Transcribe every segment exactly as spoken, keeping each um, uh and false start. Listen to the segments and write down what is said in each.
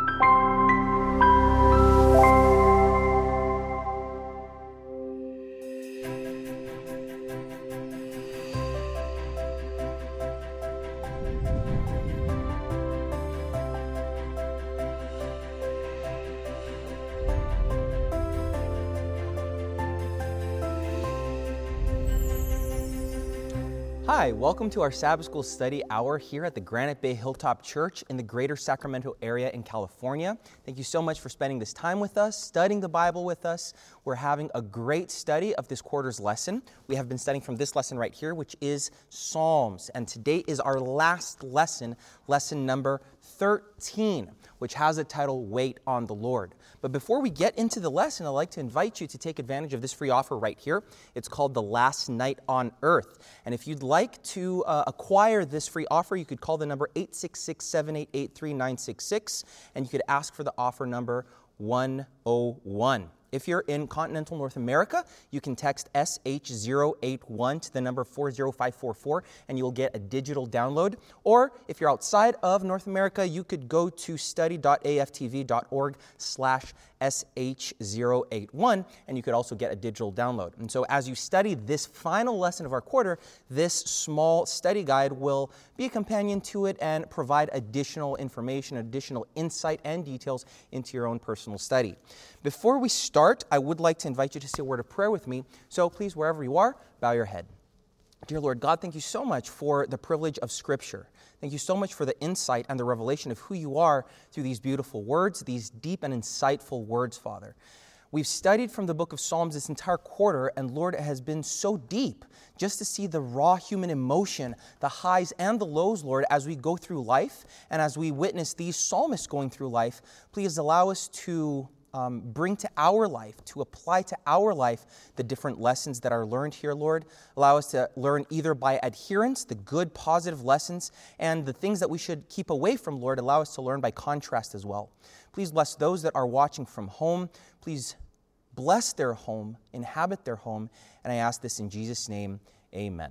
Hi, welcome to our Sabbath School Study Hour here at the Granite Bay Hilltop Church in the greater Sacramento area in California. Thank you so much for spending this time with us, studying the Bible with us. We're having a great study of this quarter's lesson. We have been studying from this lesson right here, which is Psalms. And today is our last lesson, lesson number thirteen, which has the title, Wait on the Lord. But before we get into the lesson, I'd like to invite you to take advantage of this free offer right here. It's called The Last Night on Earth. And if you'd like to uh, acquire this free offer, you could call the number eight six six, seven eight eight, three nine six six, and you could ask for the offer number one oh one. If you're in continental North America, you can text S H zero eight one to the number four zero five four four, and you'll get a digital download. Or if you're outside of North America, you could go to study.aftv.org slash S H zero eight one, and you could also get a digital download. And so as you study this final lesson of our quarter, this small study guide will be a companion to it and provide additional information, additional insight and details into your own personal study. Before we start, I would like to invite you to say a word of prayer with me. So please, wherever you are, bow your head. Dear Lord God, thank you so much for the privilege of Scripture. Thank you so much for the insight and the revelation of who you are through these beautiful words, these deep and insightful words, Father. We've studied from the book of Psalms this entire quarter, and Lord, it has been so deep just to see the raw human emotion, the highs and the lows, Lord, as we go through life and as we witness these psalmists going through life. Please allow us to Um, bring to our life, to apply to our life the different lessons that are learned here, Lord. Allow us to learn either by adherence, the good, positive lessons, and the things that we should keep away from, Lord. Allow us to learn by contrast as well. Please bless those that are watching from home. Please bless their home, inhabit their home, and I ask this in Jesus' name, amen.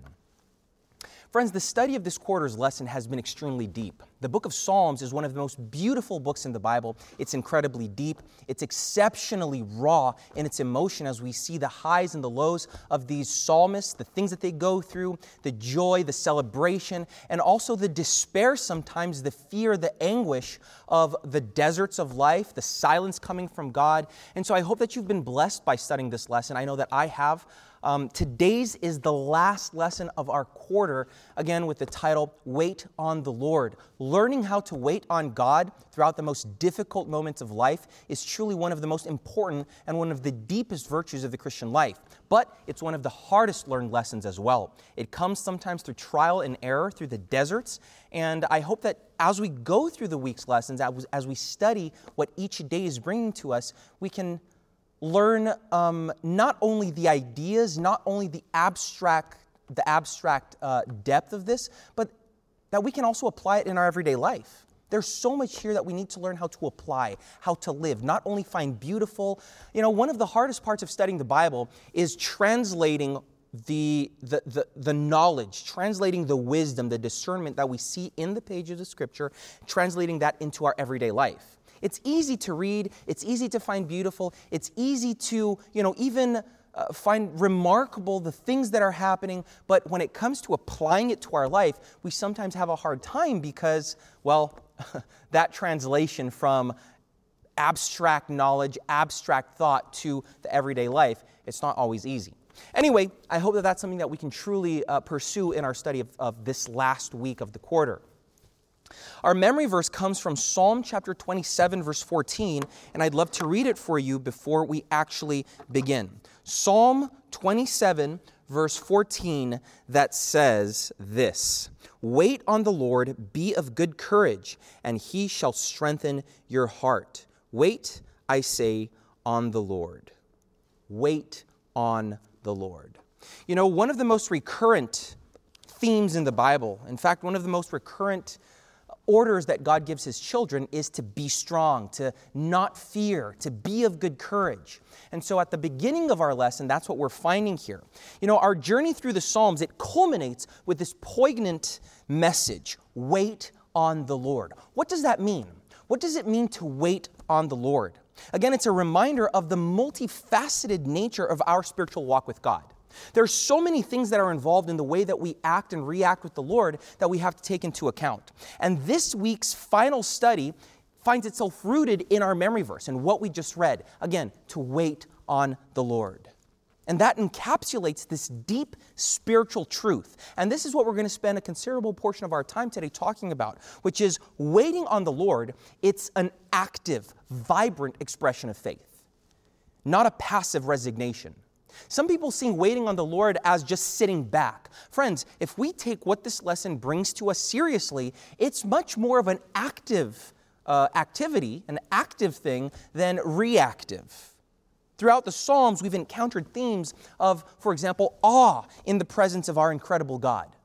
Friends, the study of this quarter's lesson has been extremely deep. The book of Psalms is one of the most beautiful books in the Bible. It's incredibly deep. It's exceptionally raw in its emotion as we see the highs and the lows of these psalmists, the things that they go through, the joy, the celebration, and also the despair sometimes, the fear, the anguish of the deserts of life, the silence coming from God. And so I hope that you've been blessed by studying this lesson. I know that I have. Um, today's is the last lesson of our quarter, again with the title, Wait on the Lord. Learning how to wait on God throughout the most difficult moments of life is truly one of the most important and one of the deepest virtues of the Christian life. But it's one of the hardest learned lessons as well. It comes sometimes through trial and error, through the deserts, and I hope that as we go through the week's lessons, as we study what each day is bringing to us, we can learn um, not only the ideas, not only the abstract, the abstract uh, depth of this, but that we can also apply it in our everyday life. There's so much here that we need to learn how to apply, how to live, not only find beautiful. You know, one of the hardest parts of studying the Bible is translating the, the, the, the knowledge, translating the wisdom, the discernment that we see in the pages of Scripture, translating that into our everyday life. It's easy to read, it's easy to find beautiful, it's easy to, you know, even uh, find remarkable the things that are happening, but when it comes to applying it to our life, we sometimes have a hard time because, well, that translation from abstract knowledge, abstract thought to the everyday life, it's not always easy. Anyway, I hope that that's something that we can truly uh, pursue in our study of, of this last week of the quarter. Our memory verse comes from Psalm chapter twenty-seven, verse fourteen, and I'd love to read it for you before we actually begin. Psalm twenty-seven, verse fourteen, that says this: Wait on the Lord, be of good courage, and he shall strengthen your heart. Wait, I say, on the Lord. Wait on the Lord. You know, one of the most recurrent themes in the Bible, in fact, one of the most recurrent orders that God gives his children is to be strong, to not fear, to be of good courage. And so at the beginning of our lesson, that's what we're finding here. You know, our journey through the Psalms, it culminates with this poignant message, wait on the Lord. What does that mean? What does it mean to wait on the Lord? Again, it's a reminder of the multifaceted nature of our spiritual walk with God. There are so many things that are involved in the way that we act and react with the Lord that we have to take into account. And this week's final study finds itself rooted in our memory verse and what we just read. Again, to wait on the Lord. And that encapsulates this deep spiritual truth. And this is what we're going to spend a considerable portion of our time today talking about, which is waiting on the Lord. It's an active, vibrant expression of faith, not a passive resignation. Some people see waiting on the Lord as just sitting back. Friends, if we take what this lesson brings to us seriously, it's much more of an active uh, activity, an active thing, than reactive. Throughout the Psalms, we've encountered themes of, for example, awe in the presence of our incredible God,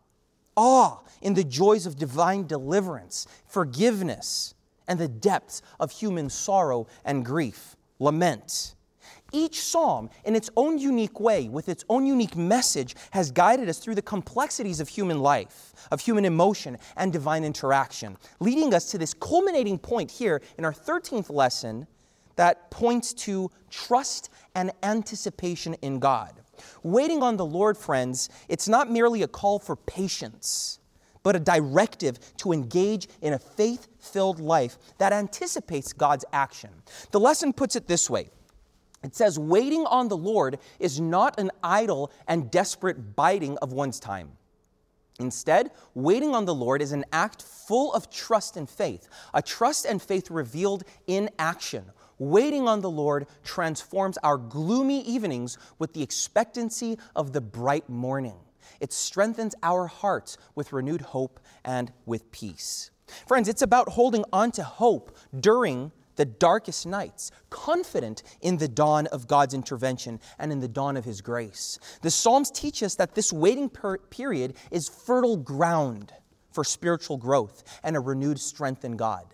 awe in the joys of divine deliverance, forgiveness, and the depths of human sorrow and grief, lament. Each psalm, in its own unique way, with its own unique message, has guided us through the complexities of human life, of human emotion, and divine interaction, leading us to this culminating point here in our thirteenth lesson that points to trust and anticipation in God. Waiting on the Lord, friends, it's not merely a call for patience, but a directive to engage in a faith-filled life that anticipates God's action. The lesson puts it this way. It says, waiting on the Lord is not an idle and desperate biding of one's time. Instead, waiting on the Lord is an act full of trust and faith, a trust and faith revealed in action. Waiting on the Lord transforms our gloomy evenings with the expectancy of the bright morning. It strengthens our hearts with renewed hope and with peace. Friends, it's about holding on to hope during the darkest nights, confident in the dawn of God's intervention and in the dawn of His grace. The Psalms teach us that this waiting per- period is fertile ground for spiritual growth and a renewed strength in God.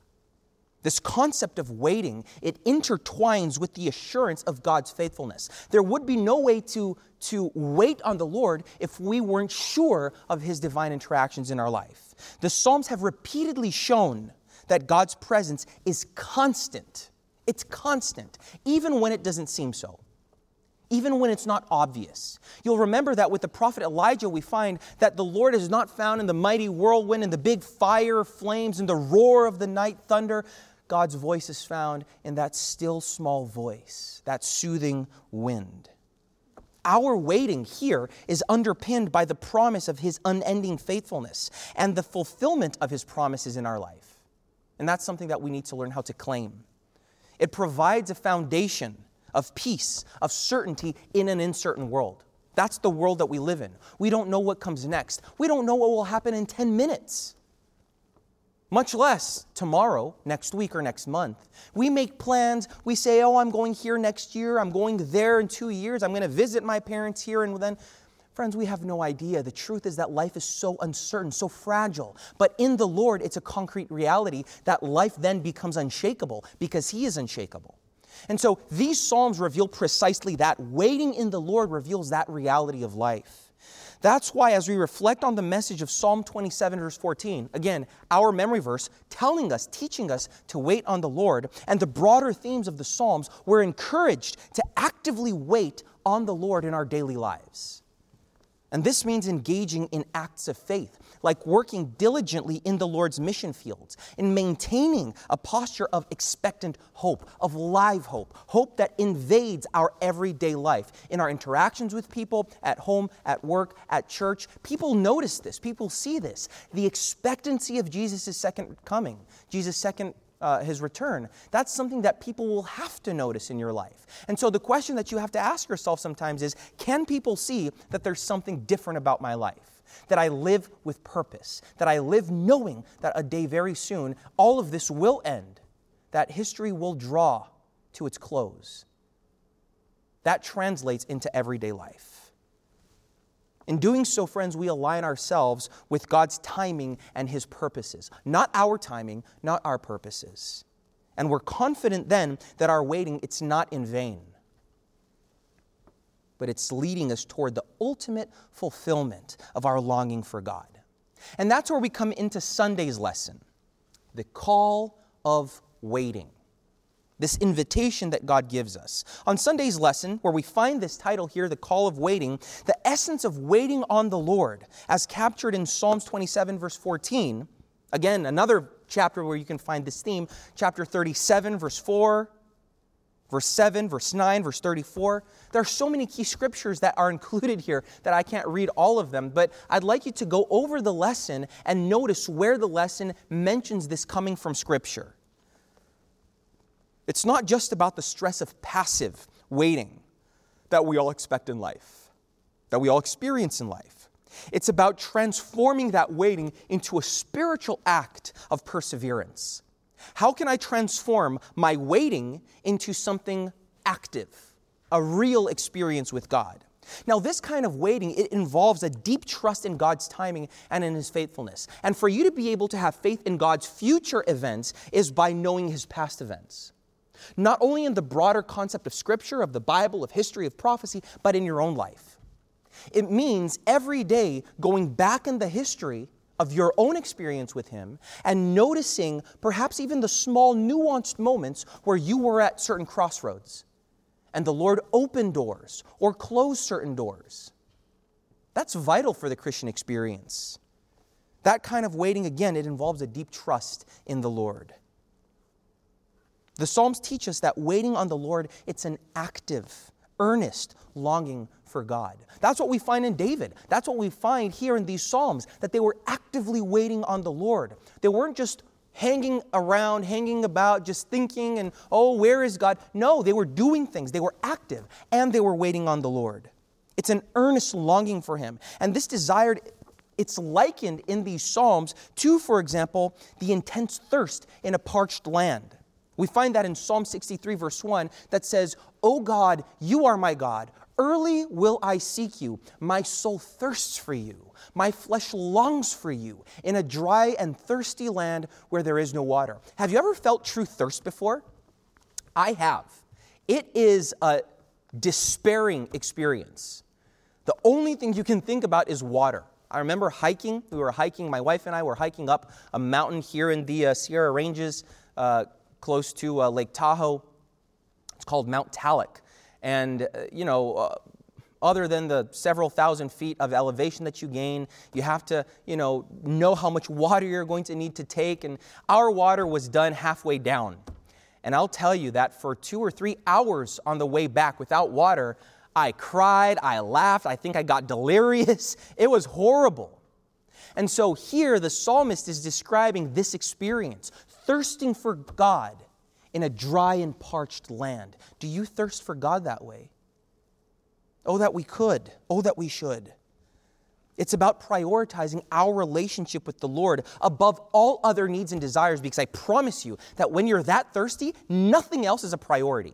This concept of waiting, it intertwines with the assurance of God's faithfulness. There would be no way to, to wait on the Lord if we weren't sure of His divine interactions in our life. The Psalms have repeatedly shown that God's presence is constant. It's constant, even when it doesn't seem so, even when it's not obvious. You'll remember that with the prophet Elijah, we find that the Lord is not found in the mighty whirlwind, in the big fire flames, in the roar of the night thunder. God's voice is found in that still small voice, that soothing wind. Our waiting here is underpinned by the promise of His unending faithfulness and the fulfillment of His promises in our life. And that's something that we need to learn how to claim. It provides a foundation of peace, of certainty in an uncertain world. That's the world that we live in. We don't know what comes next. We don't know what will happen in ten minutes. Much less tomorrow, next week, or next month. We make plans. We say, oh, I'm going here next year. I'm going there in two years. I'm going to visit my parents here. And then, friends, we have no idea. The truth is that life is so uncertain, so fragile. But in the Lord, it's a concrete reality that life then becomes unshakable because He is unshakable. And so these Psalms reveal precisely that. Waiting in the Lord reveals that reality of life. That's why as we reflect on the message of Psalm twenty-seven, verse fourteen, again, our memory verse, telling us, teaching us to wait on the Lord, and the broader themes of the Psalms, we're encouraged to actively wait on the Lord in our daily lives. And this means engaging in acts of faith, like working diligently in the Lord's mission fields, in maintaining a posture of expectant hope, of live hope, hope that invades our everyday life, in our interactions with people, at home, at work, at church. People notice this. People see this. The expectancy of Jesus' second coming, Jesus' second Uh, his return. That's something that people will have to notice in your life. And so the question that you have to ask yourself sometimes is, can people see that there's something different about my life? That I live with purpose? That I live knowing that a day very soon, all of this will end? That history will draw to its close? That translates into everyday life. In doing so, friends, we align ourselves with God's timing and His purposes. Not our timing, not our purposes. And we're confident then that our waiting, it's not in vain. But it's leading us toward the ultimate fulfillment of our longing for God. And that's where we come into Sunday's lesson. The call of waiting. This invitation that God gives us. On Sunday's lesson, where we find this title here, The Call of Waiting, the essence of waiting on the Lord, as captured in Psalms twenty-seven, verse fourteen, again, another chapter where you can find this theme, chapter thirty-seven, verse four, verse seven, verse nine, verse thirty-four. There are so many key scriptures that are included here that I can't read all of them, but I'd like you to go over the lesson and notice where the lesson mentions this coming from Scripture. It's not just about the stress of passive waiting that we all expect in life, that we all experience in life. It's about transforming that waiting into a spiritual act of perseverance. How can I transform my waiting into something active, a real experience with God? Now, this kind of waiting, it involves a deep trust in God's timing and in His faithfulness. And for you to be able to have faith in God's future events is by knowing His past events. Not only in the broader concept of Scripture, of the Bible, of history, of prophecy, but in your own life. It means every day going back in the history of your own experience with Him and noticing perhaps even the small nuanced moments where you were at certain crossroads and the Lord opened doors or closed certain doors. That's vital for the Christian experience. That kind of waiting, again, it involves a deep trust in the Lord. The Psalms teach us that waiting on the Lord, it's an active, earnest longing for God. That's what we find in David. That's what we find here in these Psalms, that they were actively waiting on the Lord. They weren't just hanging around, hanging about, just thinking and, oh, where is God? No, they were doing things. They were active, and they were waiting on the Lord. It's an earnest longing for Him. And this desired, it's likened in these Psalms to, for example, the intense thirst in a parched land. We find that in Psalm sixty-three, verse one, that says, "O God, you are my God. Early will I seek you. My soul thirsts for you. My flesh longs for you in a dry and thirsty land where there is no water." Have you ever felt true thirst before? I have. It is a despairing experience. The only thing you can think about is water. I remember hiking. We were hiking, my wife and I were hiking up a mountain here in the uh, Sierra Ranges, uh, close to uh, Lake Tahoe. It's called Mount Talek. And, uh, you know, uh, other than the several thousand feet of elevation that you gain, you have to, you know, know how much water you're going to need to take. And our water was done halfway down. And I'll tell you that for two or three hours on the way back without water, I cried, I laughed, I think I got delirious. It was horrible. And so here the psalmist is describing this experience, thirsting for God in a dry and parched land. Do you thirst for God that way? Oh, that we could. Oh, that we should. It's about prioritizing our relationship with the Lord above all other needs and desires, because I promise you that when you're that thirsty, nothing else is a priority.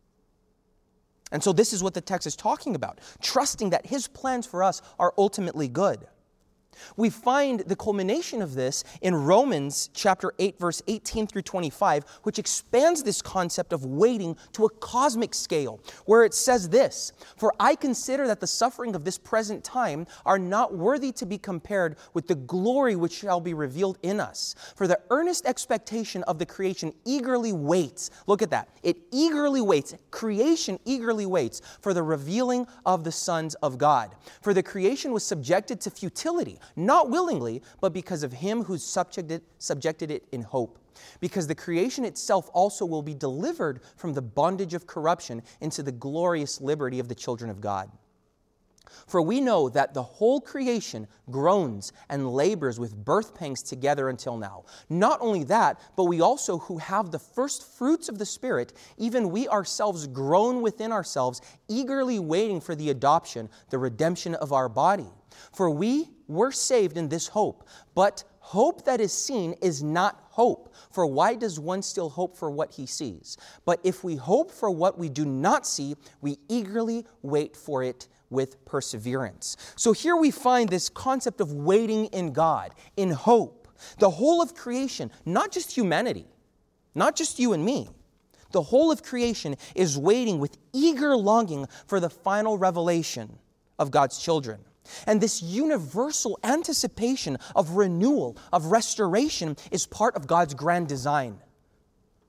And so this is what the text is talking about, trusting that His plans for us are ultimately good. We find the culmination of this in Romans chapter eight, verse eighteen through twenty-five, which expands this concept of waiting to a cosmic scale, where it says this, "For I consider that the suffering of this present time are not worthy to be compared with the glory which shall be revealed in us. For the earnest expectation of the creation eagerly waits." Look at that. It eagerly waits. Creation eagerly waits for the revealing of the sons of God. For the creation was subjected to futility, not willingly, but because of Him who subjected, subjected it in hope. Because the creation itself also will be delivered from the bondage of corruption into the glorious liberty of the children of God. For we know that the whole creation groans and labors with birth pangs together until now. Not only that, but we also who have the first fruits of the Spirit, even we ourselves groan within ourselves, eagerly waiting for the adoption, the redemption of our body. For we were saved in this hope, but hope that is seen is not hope. For why does one still hope for what he sees? But if we hope for what we do not see, we eagerly wait for it with perseverance. So here we find this concept of waiting in God, in hope. The whole of creation, not just humanity, not just you and me, the whole of creation is waiting with eager longing for the final revelation of God's children. And this universal anticipation of renewal, of restoration, is part of God's grand design.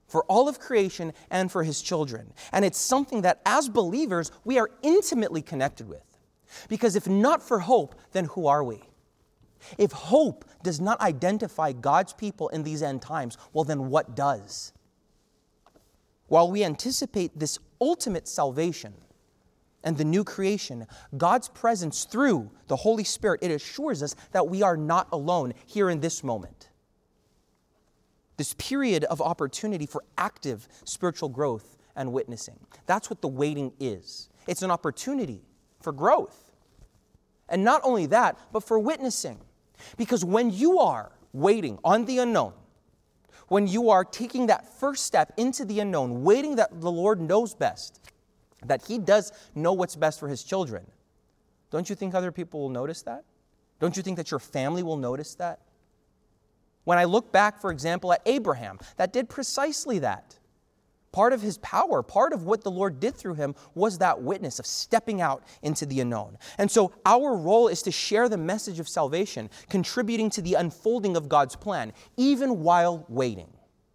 for all of creation and for his children. And it's something that as believers, we are intimately connected with. Because if not for hope, then who are we? If hope does not identify God's people in these end times, well, then what does? While we anticipate this ultimate salvation and the new creation, God's presence through the Holy Spirit, it assures us that we are not alone here in this moment. This period of opportunity for active spiritual growth and witnessing. That's what the waiting is. It's an opportunity for growth. And not only that, but for witnessing. Because when you are waiting on the unknown, when you are taking that first step into the unknown, waiting that the Lord knows best, that he does know what's best for his children, don't you think other people will notice that? Don't you think that your family will notice that? When I look back, for example, at Abraham, that did precisely that. Part of his power, part of what the Lord did through him was that witness of stepping out into the unknown. And so our role is to share the message of salvation, contributing to the unfolding of God's plan, even while waiting.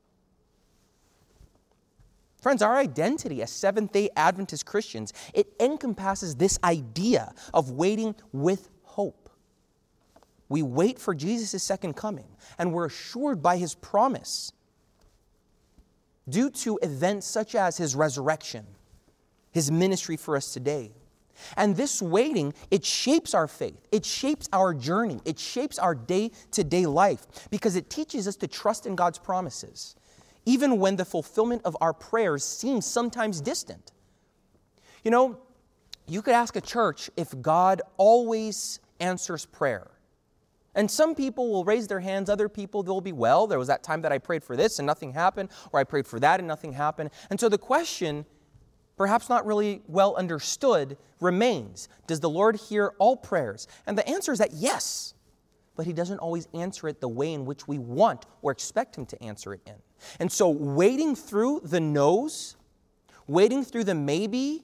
Friends, our identity as Seventh-day Adventist Christians, it encompasses this idea of waiting with hope. We wait for Jesus' second coming, and we're assured by his promise due to events such as his resurrection, his ministry for us today. And this waiting, it shapes our faith. It shapes our journey. It shapes our day-to-day life because it teaches us to trust in God's promises, even when the fulfillment of our prayers seems sometimes distant. You know, you could ask a church if God always answers prayer. And some people will raise their hands, other people, they'll be, well, there was that time that I prayed for this and nothing happened, or I prayed for that and nothing happened. And so the question, perhaps not really well understood, remains. Does the Lord hear all prayers? And the answer is that yes, but he doesn't always answer it the way in which we want or expect him to answer it in. And so waiting through the no's, waiting through the maybe,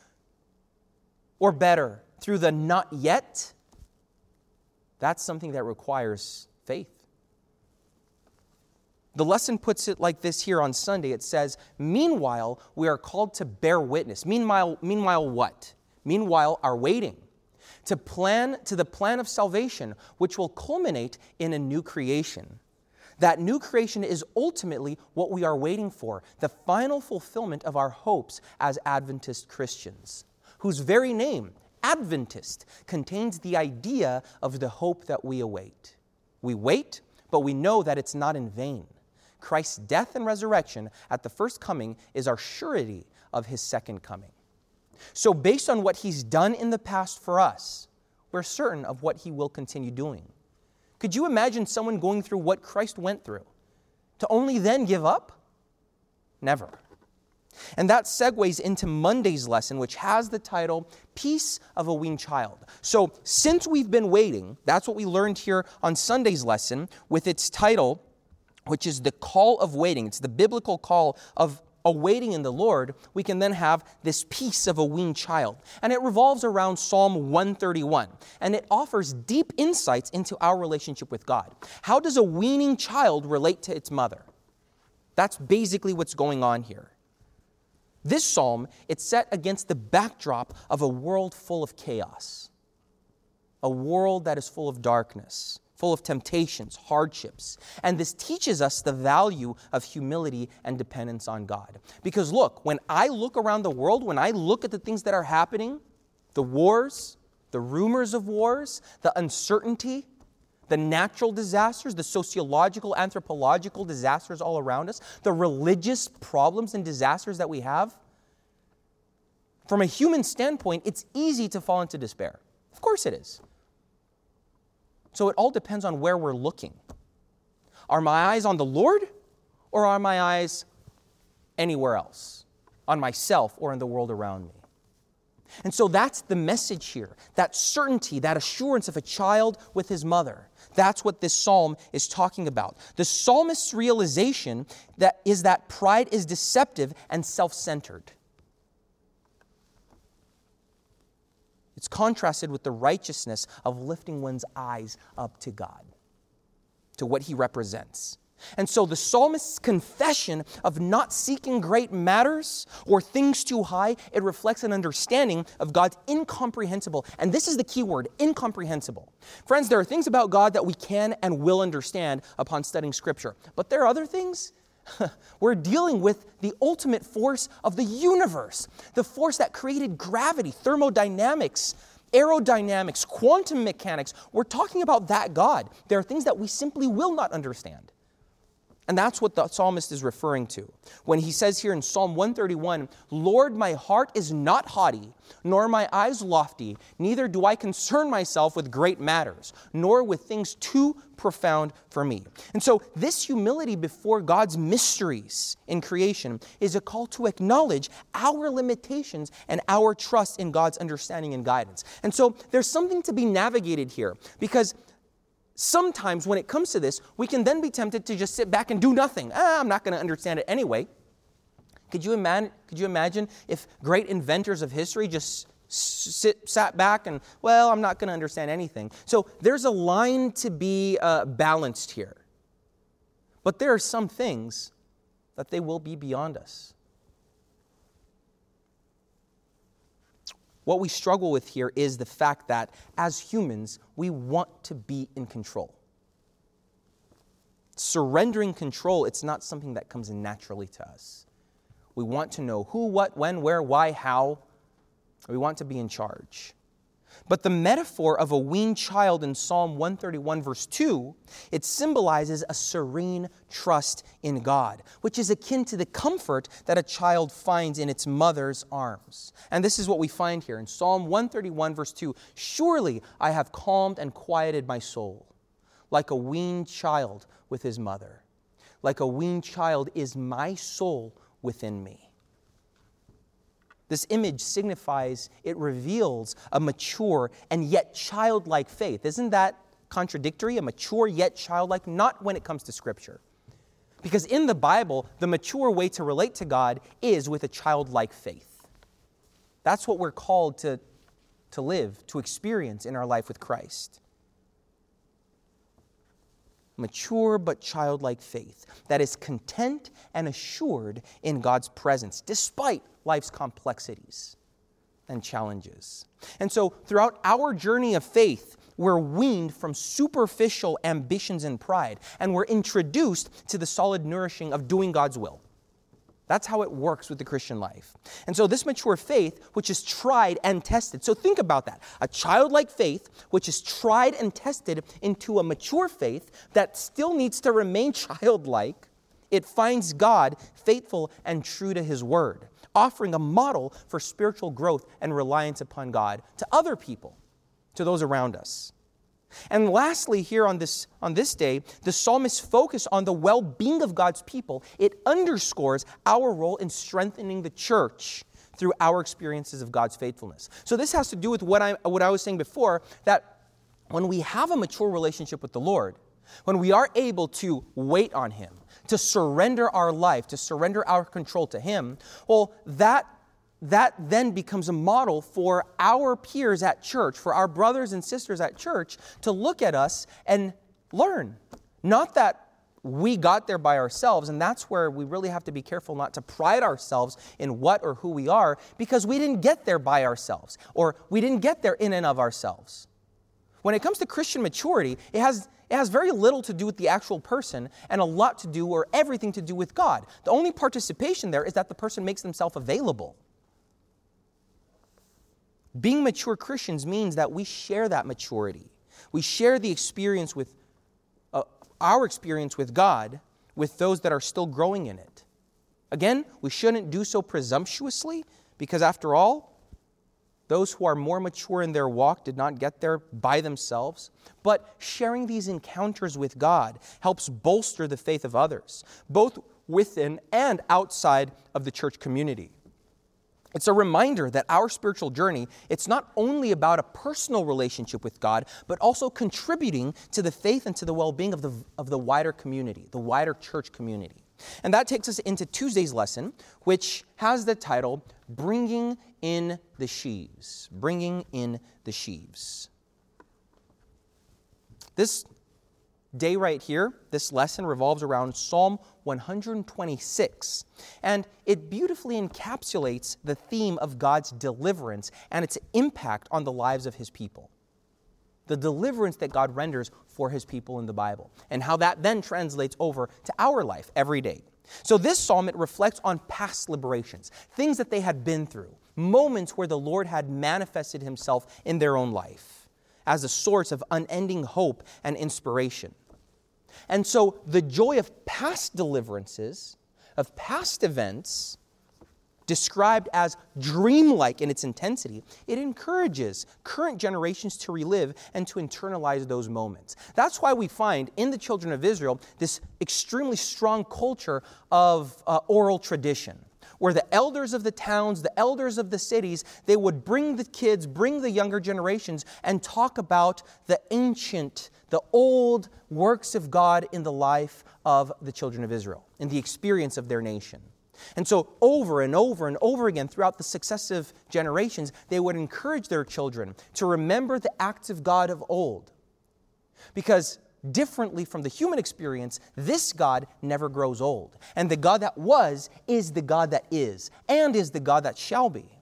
or better, through the not yet, that's something that requires faith. The lesson puts it like this here on Sunday. It says, meanwhile, we are called to bear witness. Meanwhile, meanwhile what? Meanwhile, our waiting. To plan to the plan of salvation, which will culminate in a new creation. That new creation is ultimately what we are waiting for, the final fulfillment of our hopes as Adventist Christians, whose very name, Adventist, contains the idea of the hope that we await. We wait, but we know that it's not in vain. Christ's death and resurrection at the first coming is our surety of his second coming. So based on what he's done in the past for us, we're certain of what he will continue doing. Could you imagine someone going through what Christ went through to only then give up? Never. And that segues into Monday's lesson, which has the title, Peace of a Weaned Child. So since we've been waiting, that's what we learned here on Sunday's lesson with its title, which is the call of waiting. It's the biblical call of awaiting in the Lord. We can then have this peace of a weaned child. And it revolves around Psalm one thirty-one. And it offers deep insights into our relationship with God. How does a weaning child relate to its mother? That's basically what's going on here. This psalm, it's set against the backdrop of a world full of chaos, a world that is full of darkness, full of temptations, hardships. And this teaches us the value of humility and dependence on God. Because look, when I look around the world, when I look at the things that are happening, the wars, the rumors of wars, the uncertainty, the natural disasters, the sociological, anthropological disasters all around us, the religious problems and disasters that we have, from a human standpoint, it's easy to fall into despair. Of course it is. So it all depends on where we're looking. Are my eyes on the Lord, or are my eyes anywhere else? On myself or in the world around me? And so that's the message here, that certainty, that assurance of a child with his mother. That's what this psalm is talking about. The psalmist's realization that is that pride is deceptive and self-centered. It's contrasted with the righteousness of lifting one's eyes up to God, to what he represents. And so the psalmist's confession of not seeking great matters or things too high, it reflects an understanding of God's incomprehensible. And this is the key word, incomprehensible. Friends, there are things about God that we can and will understand upon studying Scripture. But there are other things. We're dealing with the ultimate force of the universe, the force that created gravity, thermodynamics, aerodynamics, quantum mechanics. We're talking about that God. There are things that we simply will not understand. And that's what the psalmist is referring to when he says here in Psalm one thirty-one, Lord, my heart is not haughty, nor my eyes lofty, neither do I concern myself with great matters, nor with things too profound for me. And so this humility before God's mysteries in creation is a call to acknowledge our limitations and our trust in God's understanding and guidance. And so there's something to be navigated here, because sometimes when it comes to this, we can then be tempted to just sit back and do nothing. Ah, I'm not going to understand it anyway. Could you, imagine, could you imagine if great inventors of history just sit, sat back and, well, I'm not going to understand anything. So there's a line to be uh, balanced here. But there are some things that they will be beyond us. What we struggle with here is the fact that as humans, we want to be in control. Surrendering control, it's not something that comes naturally to us. We want to know who, what, when, where, why, how. We want to be in charge. But the metaphor of a weaned child in Psalm one thirty-one verse two, it symbolizes a serene trust in God, which is akin to the comfort that a child finds in its mother's arms. And this is what we find here in Psalm one thirty-one verse two. Surely I have calmed and quieted my soul, like a weaned child with his mother. Like a weaned child is my soul within me. This image signifies, it reveals a mature and yet childlike faith. Isn't that contradictory? A mature yet childlike? Not when it comes to Scripture. Because in the Bible, the mature way to relate to God is with a childlike faith. That's what we're called to, to live, to experience in our life with Christ. Mature but childlike faith that is content and assured in God's presence, despite life's complexities and challenges. And so throughout our journey of faith, we're weaned from superficial ambitions and pride, and we're introduced to the solid nourishing of doing God's will. That's how it works with the Christian life. And so this mature faith, which is tried and tested. So think about that. A childlike faith, which is tried and tested into a mature faith that still needs to remain childlike. It finds God faithful and true to His word, offering a model for spiritual growth and reliance upon God to other people, to those around us. And lastly, here on this, on this day, the psalmist's focus on the well-being of God's people, it underscores our role in strengthening the church through our experiences of God's faithfulness. So this has to do with what I, what I was saying before, that when we have a mature relationship with the Lord, when we are able to wait on Him, to surrender our life, to surrender our control to Him, well, that that then becomes a model for our peers at church, for our brothers and sisters at church to look at us and learn. Not that we got there by ourselves, and that's where we really have to be careful not to pride ourselves in what or who we are, because we didn't get there by ourselves, or we didn't get there in and of ourselves. When it comes to Christian maturity, it has It has very little to do with the actual person and a lot to do, or everything to do with God. The only participation there is that the person makes themselves available. Being mature Christians means that we share that maturity. We share the experience with, uh, our experience with God with those that are still growing in it. Again, we shouldn't do so presumptuously, because after all, those who are more mature in their walk did not get there by themselves. But sharing these encounters with God helps bolster the faith of others, both within and outside of the church community. It's a reminder that our spiritual journey, it's not only about a personal relationship with God, but also contributing to the faith and to the well-being of the, of the wider community, the wider church community. And that takes us into Tuesday's lesson, which has the title, Bringing in the Sheaves. Bringing in the Sheaves. This day right here, this lesson revolves around Psalm one hundred twenty-six, and it beautifully encapsulates the theme of God's deliverance and its impact on the lives of His people. The deliverance that God renders for His people in the Bible, and how that then translates over to our life every day. So this psalm, it reflects on past liberations, things that they had been through, moments where the Lord had manifested Himself in their own life as a source of unending hope and inspiration. And so the joy of past deliverances, of past events, described as dreamlike in its intensity, it encourages current generations to relive and to internalize those moments. That's why we find in the children of Israel this extremely strong culture of uh, oral tradition, where the elders of the towns, the elders of the cities, they would bring the kids, bring the younger generations, and talk about the ancient, the old works of God in the life of the children of Israel, in the experience of their nation. And so over and over and over again throughout the successive generations, they would encourage their children to remember the acts of God of old. Because differently from the human experience, this God never grows old. And the God that was is the God that is, and is the God that shall be.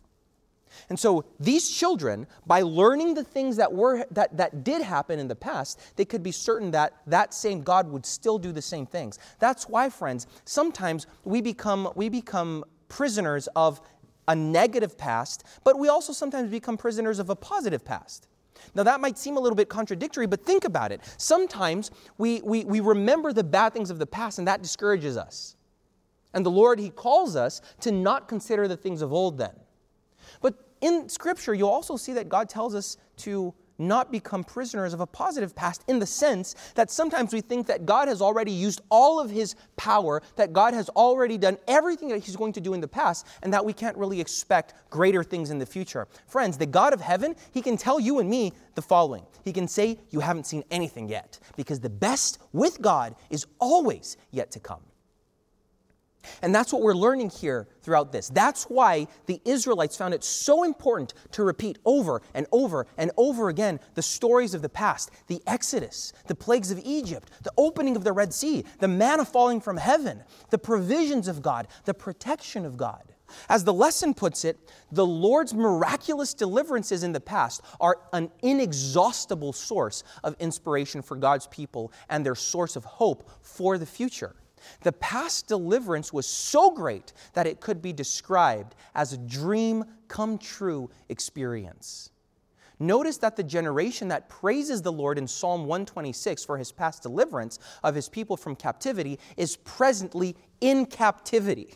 And so these children, by learning the things that were that, that did happen in the past, they could be certain that that same God would still do the same things. That's why, friends, sometimes we become we become prisoners of a negative past, but we also sometimes become prisoners of a positive past. Now, that might seem a little bit contradictory, but think about it. Sometimes we, we, we remember the bad things of the past, and that discourages us. And the Lord, He calls us to not consider the things of old then. But in Scripture, you'll also see that God tells us to not become prisoners of a positive past, in the sense that sometimes we think that God has already used all of His power, that God has already done everything that He's going to do in the past, and that we can't really expect greater things in the future. Friends, the God of heaven, He can tell you and me the following. He can say, you haven't seen anything yet, because the best with God is always yet to come. And that's what we're learning here throughout this. That's why the Israelites found it so important to repeat over and over and over again the stories of the past, the Exodus, the plagues of Egypt, the opening of the Red Sea, the manna falling from heaven, the provisions of God, the protection of God. As the lesson puts it, the Lord's miraculous deliverances in the past are an inexhaustible source of inspiration for God's people and their source of hope for the future. The past deliverance was so great that it could be described as a dream come true experience. Notice that the generation that praises the Lord in Psalm one twenty-six for His past deliverance of His people from captivity is presently in captivity.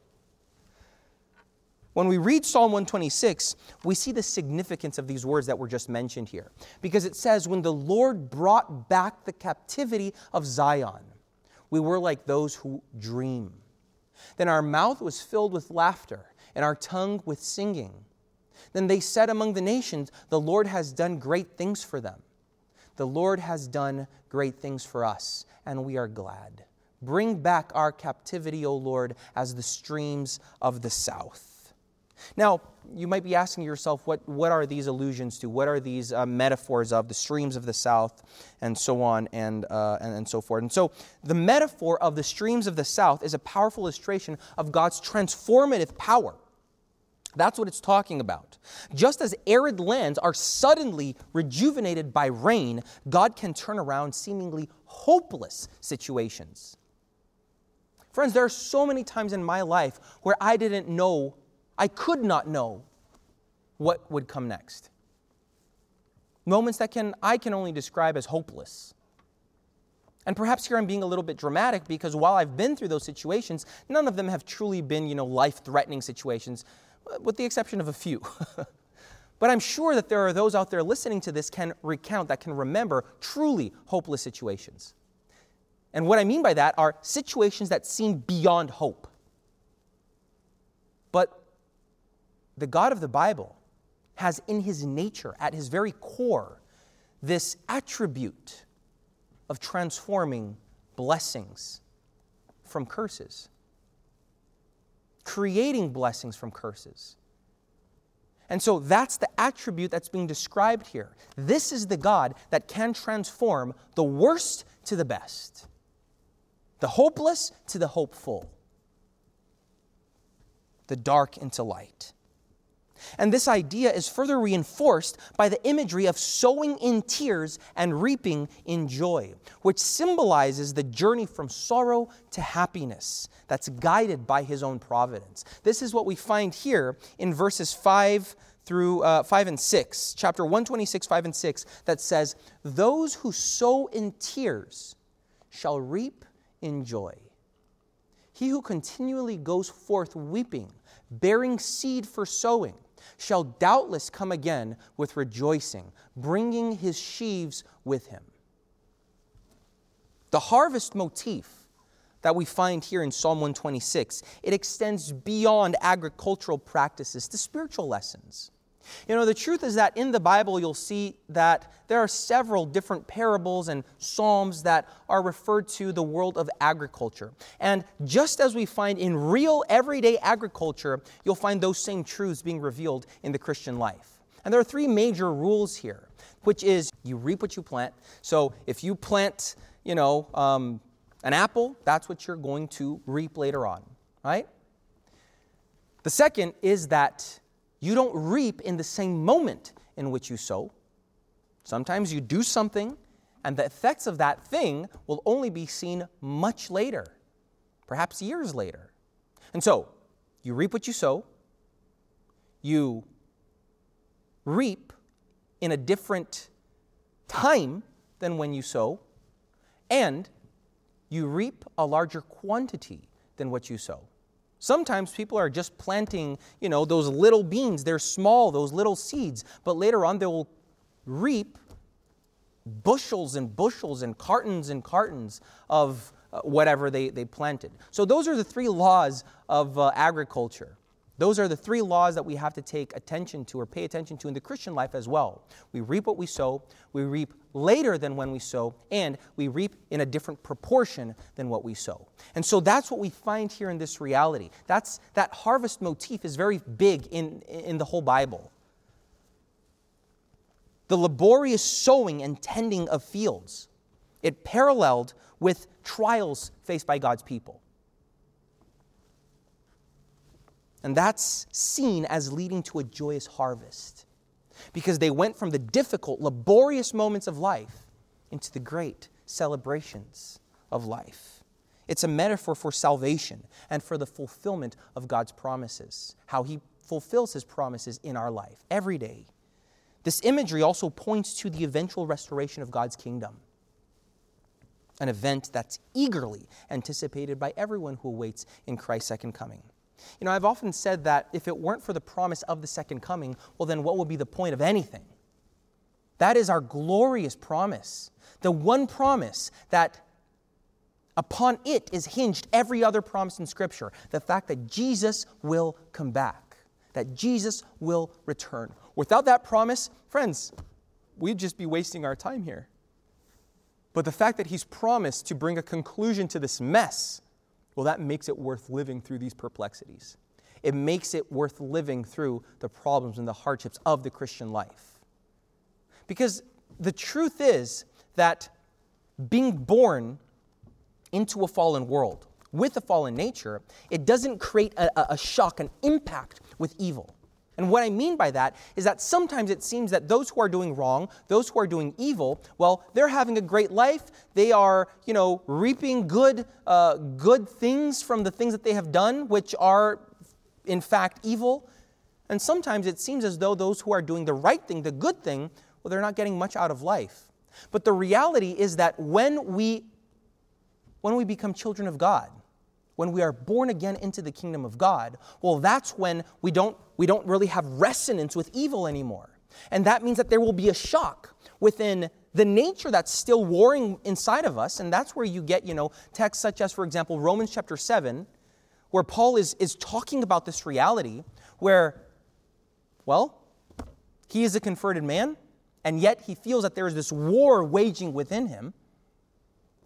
When we read Psalm one twenty-six, we see the significance of these words that were just mentioned here. Because it says, when the Lord brought back the captivity of Zion, we were like those who dream. Then our mouth was filled with laughter, and our tongue with singing. Then they said among the nations, the Lord has done great things for them. The Lord has done great things for us, and we are glad. Bring back our captivity, O Lord, as the streams of the south. Now, you might be asking yourself, what, what are these allusions to? What are these uh, metaphors of the streams of the south, and so on, and, uh, and, and so forth? And so, the metaphor of the streams of the south is a powerful illustration of God's transformative power. That's what it's talking about. Just as arid lands are suddenly rejuvenated by rain, God can turn around seemingly hopeless situations. Friends, there are so many times in my life where I didn't know I could not know what would come next. Moments that can I can only describe as hopeless. And perhaps here I'm being a little bit dramatic, because while I've been through those situations, none of them have truly been, you know, life-threatening situations, with the exception of a few. But I'm sure that there are those out there listening to this can recount, that can remember truly hopeless situations. And what I mean by that are situations that seem beyond hope. But the God of the Bible has in His nature, at His very core, this attribute of transforming blessings from curses, creating blessings from curses. And so that's the attribute that's being described here. This is the God that can transform the worst to the best, the hopeless to the hopeful, the dark into light. And this idea is further reinforced by the imagery of sowing in tears and reaping in joy, which symbolizes the journey from sorrow to happiness that's guided by His own providence. This is what we find here in verses five through uh, five and six, chapter one twenty-six, five and six, that says, "Those who sow in tears shall reap in joy. He who continually goes forth weeping, bearing seed for sowing, shall doubtless come again with rejoicing, bringing his sheaves with him." The harvest motif that we find here in Psalm one twenty-six, it extends beyond agricultural practices to spiritual lessons. You know, the truth is that in the Bible you'll see that there are several different parables and psalms that are referred to the world of agriculture. And just as we find in real everyday agriculture, you'll find those same truths being revealed in the Christian life. And there are three major rules here, which is you reap what you plant. So if you plant, you know, um, an apple, that's what you're going to reap later on, right? The second is that you don't reap in the same moment in which you sow. Sometimes you do something, and the effects of that thing will only be seen much later, perhaps years later. And so, you reap what you sow. You reap in a different time than when you sow, and you reap a larger quantity than what you sow. Sometimes people are just planting, you know, those little beans. They're small, those little seeds. But later on, they will reap bushels and bushels and cartons and cartons of uh, whatever they, they planted. So those are the three laws of uh, agriculture. Those are the three laws that we have to take attention to or pay attention to in the Christian life as well. We reap what we sow, we reap later than when we sow, and we reap in a different proportion than what we sow. And so that's what we find here in this reality. That's, that harvest motif is very big in, in the whole Bible. The laborious sowing and tending of fields, it paralleled with trials faced by God's people. And that's seen as leading to a joyous harvest, because they went from the difficult, laborious moments of life into the great celebrations of life. It's a metaphor for salvation and for the fulfillment of God's promises, how He fulfills His promises in our life every day. This imagery also points to the eventual restoration of God's kingdom, an event that's eagerly anticipated by everyone who awaits in Christ's second coming. You know, I've often said that if it weren't for the promise of the second coming, well, then what would be the point of anything? That is our glorious promise. The one promise that upon it is hinged every other promise in Scripture. The fact that Jesus will come back, that Jesus will return. Without that promise, friends, we'd just be wasting our time here. But the fact that He's promised to bring a conclusion to this mess, well, that makes it worth living through these perplexities. It makes it worth living through the problems and the hardships of the Christian life. Because the truth is that being born into a fallen world, with a fallen nature, it doesn't create a, a shock, an impact with evil. And what I mean by that is that sometimes it seems that those who are doing wrong, those who are doing evil, well, they're having a great life. They are, you know, reaping good, uh, good things from the things that they have done, which are, in fact, evil. And sometimes it seems as though those who are doing the right thing, the good thing, well, they're not getting much out of life. But the reality is that when we, when we become children of God, when we are born again into the kingdom of God, well, that's when we don't, we don't really have resonance with evil anymore. And that means that there will be a shock within the nature that's still warring inside of us. And that's where you get, you know, texts such as, for example, Romans chapter seven, where Paul is, is talking about this reality where, well, he is a converted man, and yet he feels that there is this war waging within him.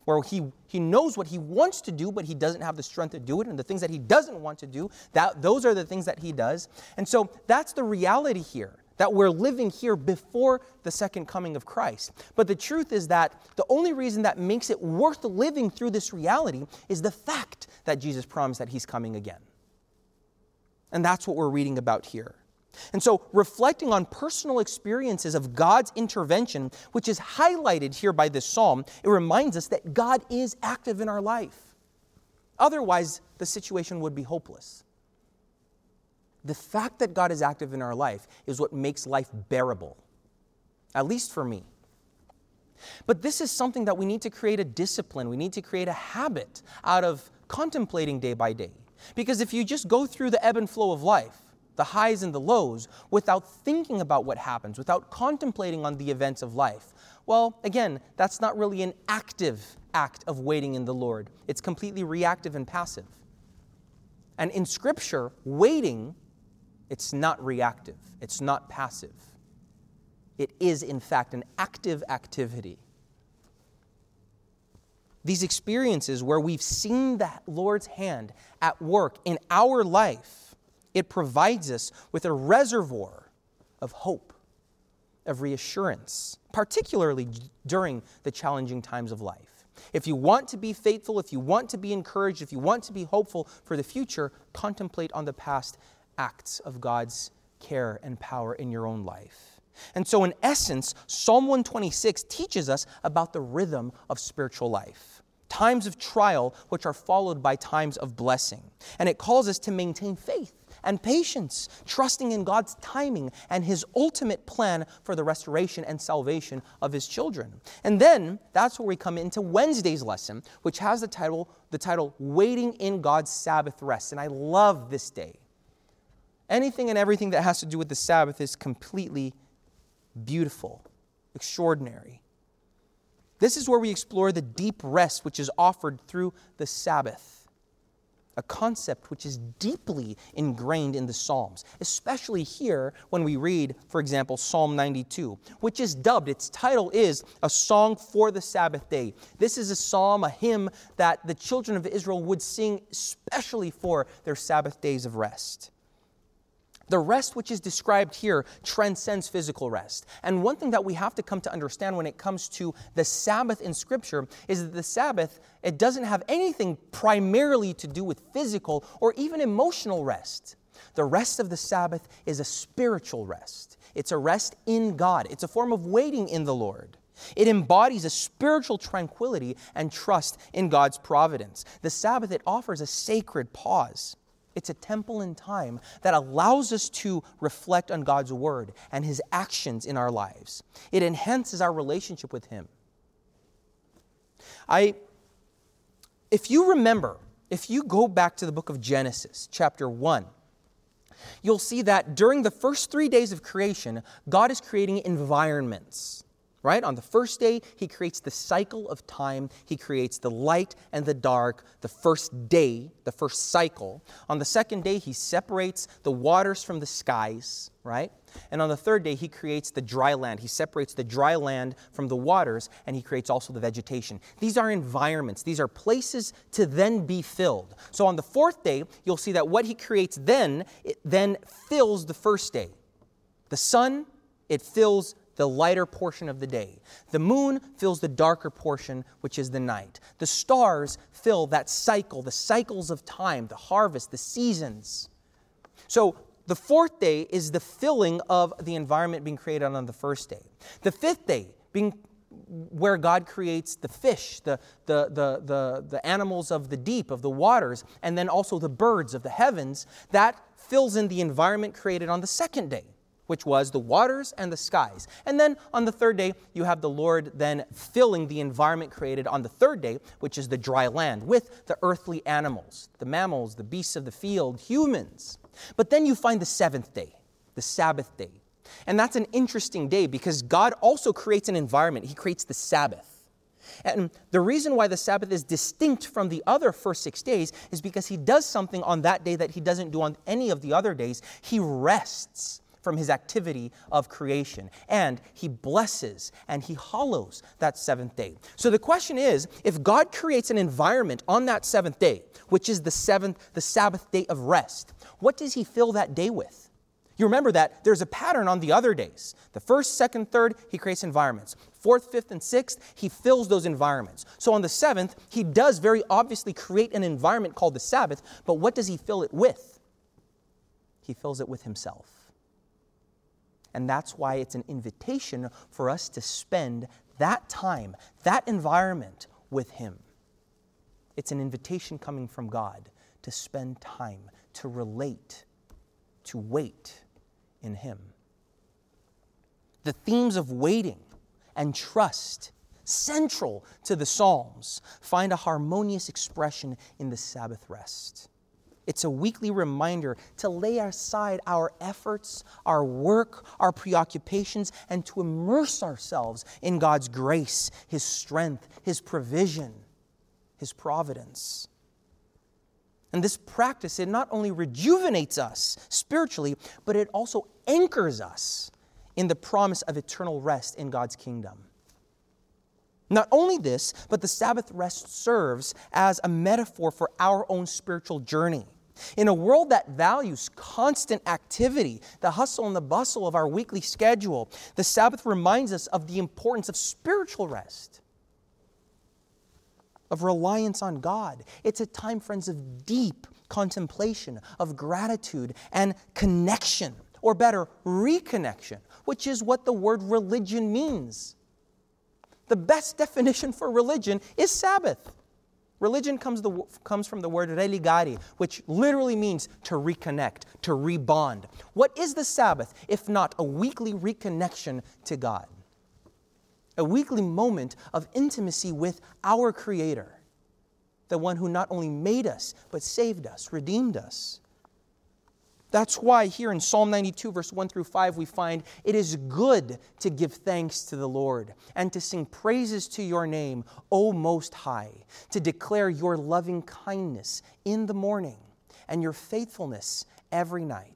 where he, he knows what he wants to do, but he doesn't have the strength to do it. And the things that he doesn't want to do, that those are the things that he does. And so that's the reality here, that we're living here before the second coming of Christ. But the truth is that the only reason that makes it worth living through this reality is the fact that Jesus promised that he's coming again. And that's what we're reading about here. And so reflecting on personal experiences of God's intervention, which is highlighted here by this psalm, it reminds us that God is active in our life. Otherwise, the situation would be hopeless. The fact that God is active in our life is what makes life bearable, at least for me. But this is something that we need to create a discipline. We need to create a habit out of contemplating day by day. Because if you just go through the ebb and flow of life, the highs and the lows, without thinking about what happens, without contemplating on the events of life, well, again, that's not really an active act of waiting in the Lord. It's completely reactive and passive. And in Scripture, waiting, it's not reactive. It's not passive. It is, in fact, an active activity. These experiences where we've seen the Lord's hand at work in our life, it provides us with a reservoir of hope, of reassurance, particularly during the challenging times of life. If you want to be faithful, if you want to be encouraged, if you want to be hopeful for the future, contemplate on the past acts of God's care and power in your own life. And so in essence, Psalm one twenty-six teaches us about the rhythm of spiritual life. Times of trial which are followed by times of blessing. And it calls us to maintain faith and patience, trusting in God's timing and His ultimate plan for the restoration and salvation of His children. And then that's where we come into Wednesday's lesson, which has the title, the title, Waiting in God's Sabbath Rest. And I love this day. Anything and everything that has to do with the Sabbath is completely beautiful, extraordinary. This is where we explore the deep rest which is offered through the Sabbath, a concept which is deeply ingrained in the Psalms, especially here when we read, for example, Psalm ninety-two, which is dubbed, its title is A Song for the Sabbath Day. This is a psalm, a hymn that the children of Israel would sing especially for their Sabbath days of rest. The rest which is described here transcends physical rest. And one thing that we have to come to understand when it comes to the Sabbath in Scripture is that the Sabbath, it doesn't have anything primarily to do with physical or even emotional rest. The rest of the Sabbath is a spiritual rest. It's a rest in God. It's a form of waiting in the Lord. It embodies a spiritual tranquility and trust in God's providence. The Sabbath, it offers a sacred pause. It's a temple in time that allows us to reflect on God's word and His actions in our lives. It enhances our relationship with Him. I, if you remember, if you go back to the book of Genesis, chapter one, you'll see that during the first three days of creation, God is creating environments. Right? On the first day, He creates the cycle of time. He creates the light and the dark, the first day, the first cycle. On the second day, He separates the waters from the skies, right? And on the third day, He creates the dry land. He separates the dry land from the waters, and He creates also the vegetation. These are environments. These are places to then be filled. So on the fourth day, you'll see that what He creates then, it then fills the first day. The sun, it fills the lighter portion of the day. The moon fills the darker portion, which is the night. The stars fill that cycle, the cycles of time, the harvest, the seasons. So the fourth day is the filling of the environment being created on the first day. The fifth day being where God creates the fish, the, the, the, the, the animals of the deep, of the waters, and then also the birds of the heavens. That fills in the environment created on the second day, which was the waters and the skies. And then on the third day, you have the Lord then filling the environment created on the third day, which is the dry land, with the earthly animals, the mammals, the beasts of the field, humans. But then you find the seventh day, the Sabbath day. And that's an interesting day because God also creates an environment. He creates the Sabbath. And the reason why the Sabbath is distinct from the other first six days is because He does something on that day that He doesn't do on any of the other days. He rests from his activity of creation. And he blesses and he hallows that seventh day. So the question is, if God creates an environment on that seventh day, which is the seventh, the Sabbath day of rest, what does he fill that day with? You remember that there's a pattern on the other days. The first, second, third, he creates environments. Fourth, fifth, and sixth, he fills those environments. So on the seventh, he does very obviously create an environment called the Sabbath, but what does he fill it with? He fills it with himself. And that's why it's an invitation for us to spend that time, that environment with him. It's an invitation coming from God to spend time, to relate, to wait in him. The themes of waiting and trust, central to the Psalms, find a harmonious expression in the Sabbath rest. It's a weekly reminder to lay aside our efforts, our work, our preoccupations, and to immerse ourselves in God's grace, his strength, his provision, his providence. And this practice, it not only rejuvenates us spiritually, but it also anchors us in the promise of eternal rest in God's kingdom. Not only this, but the Sabbath rest serves as a metaphor for our own spiritual journey. In a world that values constant activity, the hustle and the bustle of our weekly schedule, the Sabbath reminds us of the importance of spiritual rest, of reliance on God. It's a time, friends, of deep contemplation, of gratitude and connection, or better, reconnection, which is what the word religion means. The best definition for religion is Sabbath. Religion comes, the, comes from the word religare, which literally means to reconnect, to rebond. What is the Sabbath if not a weekly reconnection to God? A weekly moment of intimacy with our Creator, the one who not only made us, but saved us, redeemed us. That's why here in Psalm ninety-two, verse one through five, we find it is good to give thanks to the Lord and to sing praises to your name, O Most High, to declare your loving kindness in the morning and your faithfulness every night.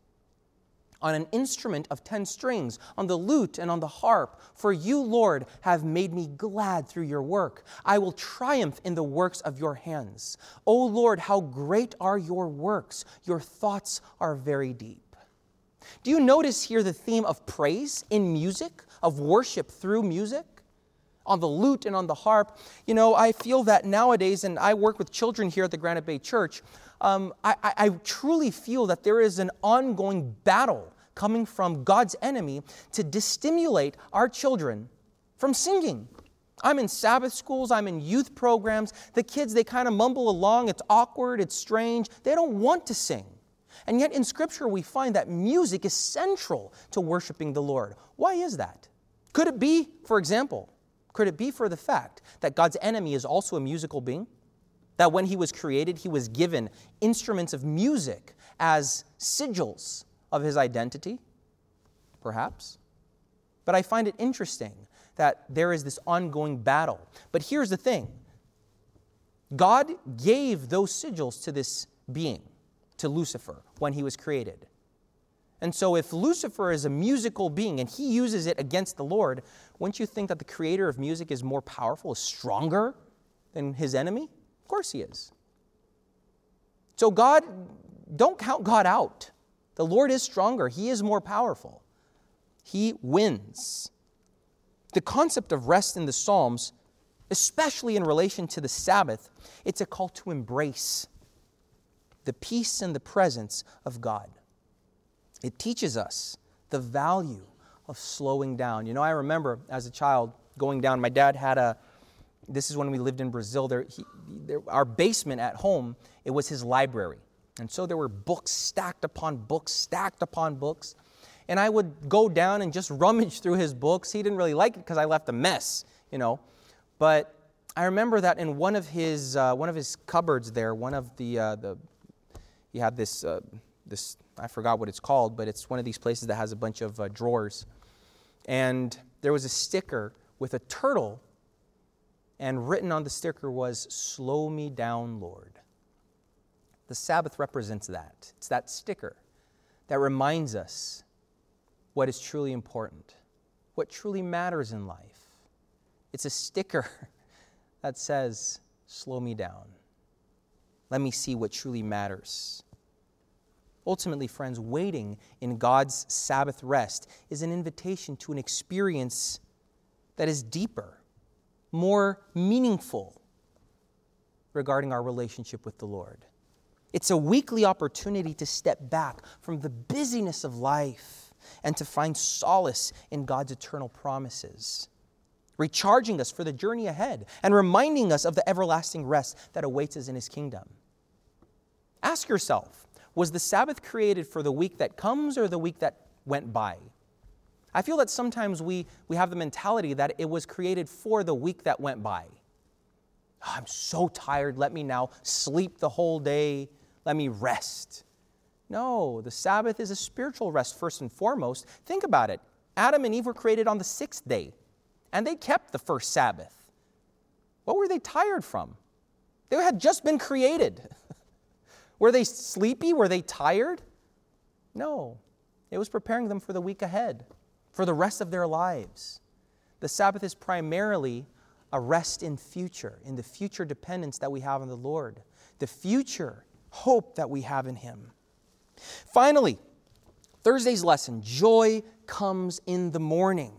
On an instrument of ten strings, on the lute and on the harp. For you, Lord, have made me glad through your work. I will triumph in the works of your hands. O Lord, how great are your works. Your thoughts are very deep. Do you notice here the theme of praise in music, of worship through music? On the lute and on the harp. You know, I feel that nowadays, and I work with children here at the Granite Bay Church, um, I, I, I truly feel that there is an ongoing battle coming from God's enemy to destimulate our children from singing. I'm in Sabbath schools, I'm in youth programs. The kids, they kind of mumble along. It's awkward, it's strange. They don't want to sing. And yet in Scripture we find that music is central to worshiping the Lord. Why is that? Could it be, for example, could it be for the fact that God's enemy is also a musical being? That when he was created, he was given instruments of music as sigils of his identity? Perhaps. But I find it interesting that there is this ongoing battle. But here's the thing. God gave those sigils to this being, to Lucifer, when he was created. And so if Lucifer is a musical being and he uses it against the Lord, wouldn't you think that the creator of music is more powerful, is stronger than his enemy? Of course he is. So God, don't count God out. The Lord is stronger. He is more powerful. He wins. The concept of rest in the Psalms, especially in relation to the Sabbath, it's a call to embrace the peace and the presence of God. It teaches us the value of slowing down. You know, I remember as a child going down, my dad had a, this is when we lived in Brazil, there, he, there, our basement at home, it was his library. And so there were books stacked upon books, stacked upon books. And I would go down and just rummage through his books. He didn't really like it because I left a mess, you know. But I remember that in one of his uh, one of his cupboards there, one of the uh, the he had this uh, this I forgot what it's called, but it's one of these places that has a bunch of uh, drawers. And there was a sticker with a turtle, and written on the sticker was, "Slow me down, Lord." The Sabbath represents that. It's that sticker that reminds us what is truly important, what truly matters in life. It's a sticker that says, slow me down. Let me see what truly matters. Ultimately, friends, waiting in God's Sabbath rest is an invitation to an experience that is deeper, more meaningful regarding our relationship with the Lord. It's a weekly opportunity to step back from the busyness of life and to find solace in God's eternal promises, recharging us for the journey ahead and reminding us of the everlasting rest that awaits us in His kingdom. Ask yourself, was the Sabbath created for the week that comes or the week that went by? I feel that sometimes we, we have the mentality that it was created for the week that went by. Oh, I'm so tired, let me now sleep the whole day, let me rest. No, the Sabbath is a spiritual rest first and foremost. Think about it. Adam and Eve were created on the sixth day, and they kept the first Sabbath. What were they tired from? They had just been created. Were they sleepy? Were they tired? No. It was preparing them for the week ahead, for the rest of their lives. The Sabbath is primarily a rest in future, in the future dependence that we have on the Lord, the future hope that we have in Him. Finally, Thursday's lesson, joy comes in the morning.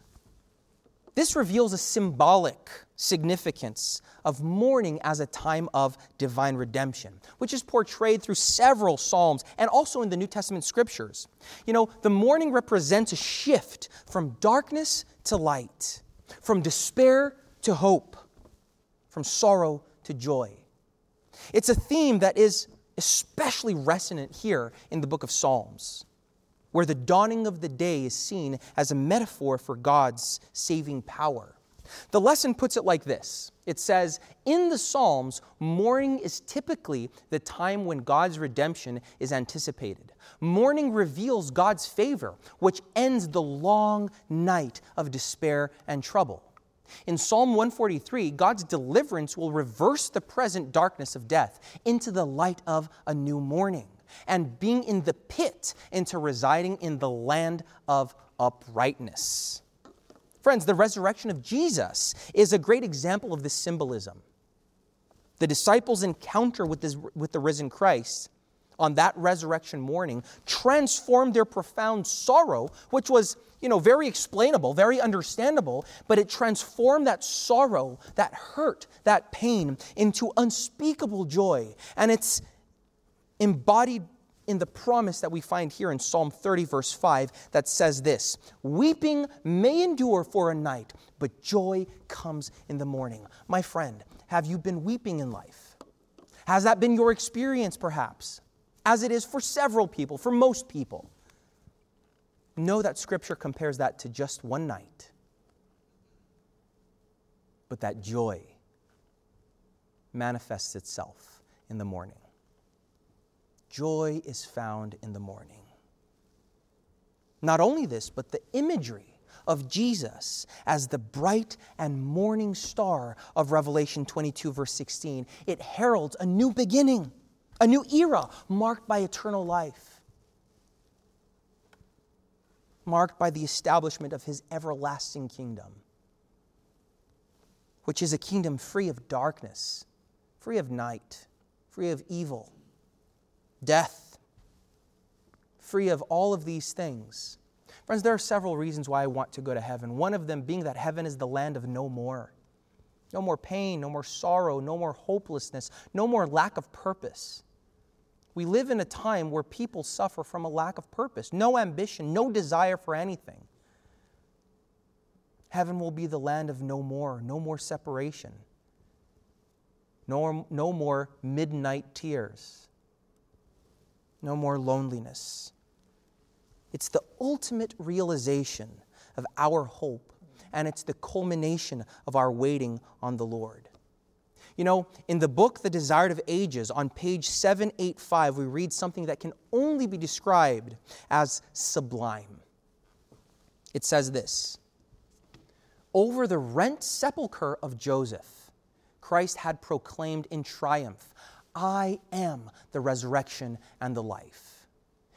This reveals a symbolic significance of mourning as a time of divine redemption, which is portrayed through several Psalms and also in the New Testament scriptures. You know, the mourning represents a shift from darkness to light, from despair to hope, from sorrow to joy. It's a theme that is especially resonant here in the book of Psalms, where the dawning of the day is seen as a metaphor for God's saving power. The lesson puts it like this. It says, in the Psalms, mourning is typically the time when God's redemption is anticipated. Mourning reveals God's favor, which ends the long night of despair and trouble. In Psalm one forty-three, God's deliverance will reverse the present darkness of death into the light of a new morning, and being in the pit into residing in the land of uprightness. Friends, the resurrection of Jesus is a great example of this symbolism. The disciples' encounter with, this, with the risen Christ on that resurrection morning transformed their profound sorrow, which was, you know, very explainable, very understandable, but it transformed that sorrow, that hurt, that pain into unspeakable joy. And it's embodied in the promise that we find here in Psalm thirty, verse five, that says this, weeping may endure for a night, but joy comes in the morning. My friend, have you been weeping in life? Has that been your experience, perhaps? As it is for several people, for most people. Know that Scripture compares that to just one night. But that joy manifests itself in the morning. Joy is found in the morning. Not only this, but the imagery of Jesus as the bright and morning star of Revelation twenty-two, verse sixteen, it heralds a new beginning, a new era marked by eternal life, marked by the establishment of His everlasting kingdom, which is a kingdom free of darkness, free of night, free of evil, death, free of all of these things. Friends, there are several reasons why I want to go to heaven. One of them being that heaven is the land of no more. No more pain, no more sorrow, no more hopelessness, no more lack of purpose. We live in a time where people suffer from a lack of purpose, no ambition, no desire for anything. Heaven will be the land of no more, no more separation, no, no more midnight tears. No more loneliness. It's the ultimate realization of our hope, and it's the culmination of our waiting on the Lord. You know, in the book, The Desired of Ages, on page seven eighty-five, we read something that can only be described as sublime. It says this, over the rent sepulchre of Joseph, Christ had proclaimed in triumph, I am the resurrection and the life.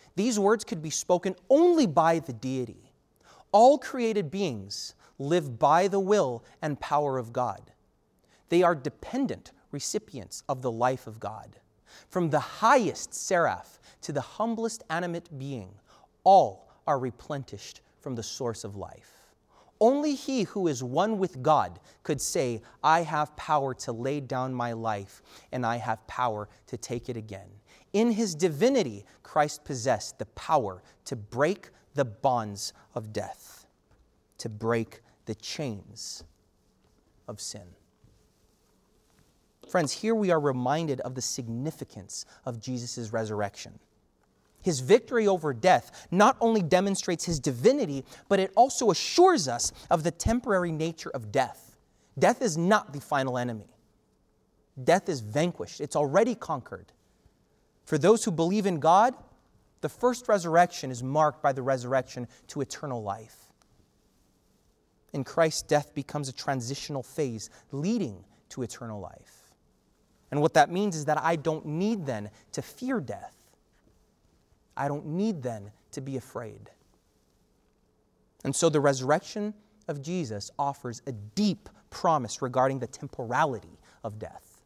These words could be spoken only by the deity. All created beings live by the will and power of God. They are dependent recipients of the life of God. From the highest seraph to the humblest animate being, all are replenished from the source of life. Only he who is one with God could say, I have power to lay down my life, and I have power to take it again. In his divinity, Christ possessed the power to break the bonds of death, to break the chains of sin. Friends, here we are reminded of the significance of Jesus' resurrection. His victory over death not only demonstrates his divinity, but it also assures us of the temporary nature of death. Death is not the final enemy. Death is vanquished. It's already conquered. For those who believe in God, the first resurrection is marked by the resurrection to eternal life. In Christ, death becomes a transitional phase leading to eternal life. And what that means is that I don't need then to fear death. I don't need then to be afraid. And so the resurrection of Jesus offers a deep promise regarding the temporality of death.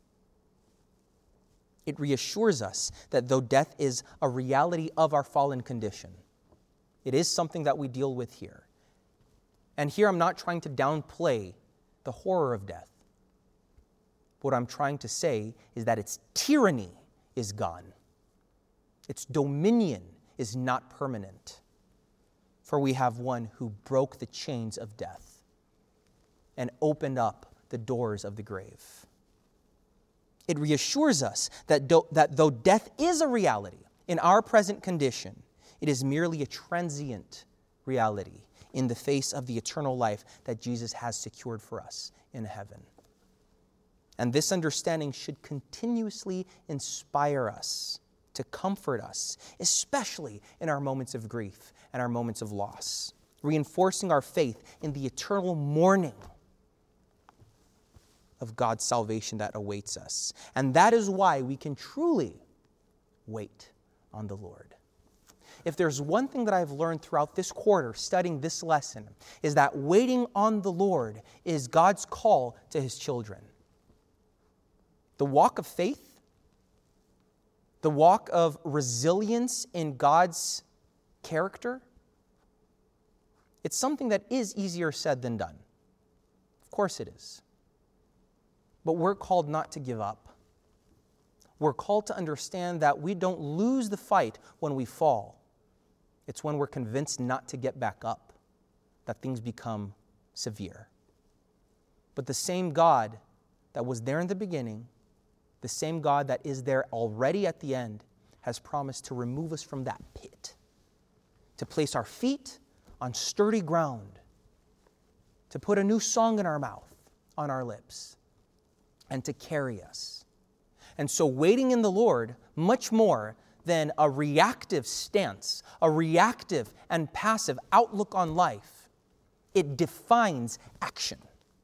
It reassures us that though death is a reality of our fallen condition, it is something that we deal with here. And here I'm not trying to downplay the horror of death. What I'm trying to say is that its tyranny is gone. Its dominion is not permanent. For we have one who broke the chains of death and opened up the doors of the grave. It reassures us that, do, that though death is a reality in our present condition, it is merely a transient reality in the face of the eternal life that Jesus has secured for us in heaven. And this understanding should continuously inspire us, to comfort us, especially in our moments of grief and our moments of loss, reinforcing our faith in the eternal mourning of God's salvation that awaits us. And that is why we can truly wait on the Lord. If there's one thing that I've learned throughout this quarter studying this lesson, is that waiting on the Lord is God's call to his children. The walk of faith, the walk of resilience in God's character, it's something that is easier said than done. Of course it is. But we're called not to give up. We're called to understand that we don't lose the fight when we fall. It's when we're convinced not to get back up that things become severe. But the same God that was there in the beginning, the same God that is there already at the end, has promised to remove us from that pit, to place our feet on sturdy ground, to put a new song in our mouth, on our lips, and to carry us. And so waiting in the Lord, much more than a reactive stance, a reactive and passive outlook on life, it defines action.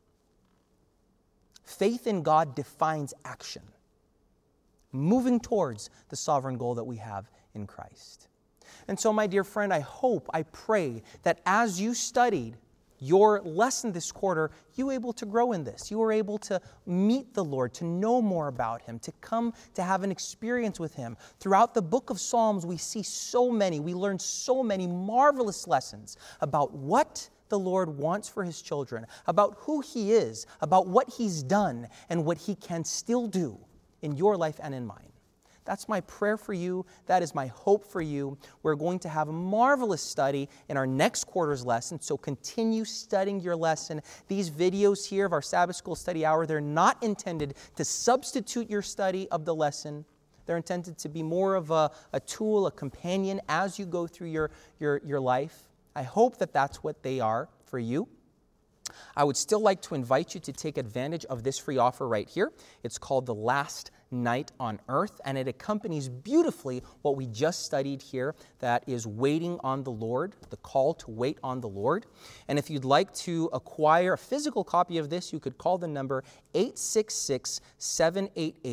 Faith in God defines action, moving towards the sovereign goal that we have in Christ. And so, my dear friend, I hope, I pray that as you studied your lesson this quarter, you were able to grow in this. You were able to meet the Lord, to know more about him, to come to have an experience with him. Throughout the book of Psalms, we see so many, we learn so many marvelous lessons about what the Lord wants for his children, about who he is, about what he's done, and what he can still do in your life and in mine. That's my prayer for you. That is my hope for you. We're going to have a marvelous study in our next quarter's lesson, so continue studying your lesson. These videos here of our Sabbath School Study Hour, they're not intended to substitute your study of the lesson. They're intended to be more of a, a tool, a companion as you go through your, your, your life. I hope that that's what they are for you. I would still like to invite you to take advantage of this free offer right here. It's called The Last Night on Earth, and it accompanies beautifully what we just studied here, that is waiting on the Lord, the call to wait on the Lord. And if you'd like to acquire a physical copy of this, you could call the number eight six six, seven eight eight,